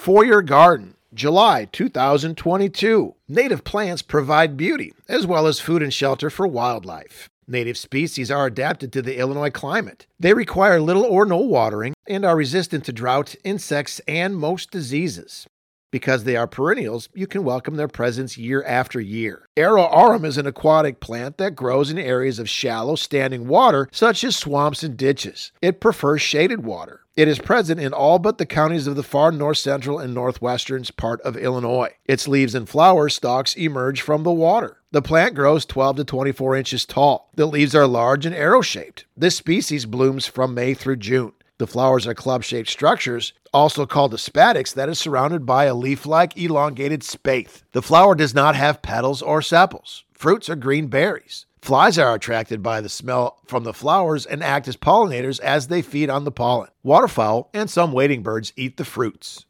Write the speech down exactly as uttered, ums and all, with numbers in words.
For your garden, July two thousand twenty-two. Native plants provide beauty, as well as food and shelter for wildlife. Native species are adapted to the Illinois climate. They require little or no watering and are resistant to drought, insects, and most diseases. Because they are perennials, you can welcome their presence year after year. Arrow aurum is an aquatic plant that grows in areas of shallow, standing water, such as swamps and ditches. It prefers shaded water. It is present in all but the counties of the far north central and northwestern part of Illinois. Its leaves and flower stalks emerge from the water. The plant grows twelve to twenty-four inches tall. The leaves are large and arrow-shaped. This species blooms from May through June. The flowers are club-shaped structures, also called a spadix, that is surrounded by a leaf-like elongated spathe. The flower does not have petals or sepals. Fruits are green berries. Flies are attracted by the smell from the flowers and act as pollinators as they feed on the pollen. Waterfowl and some wading birds eat the fruits.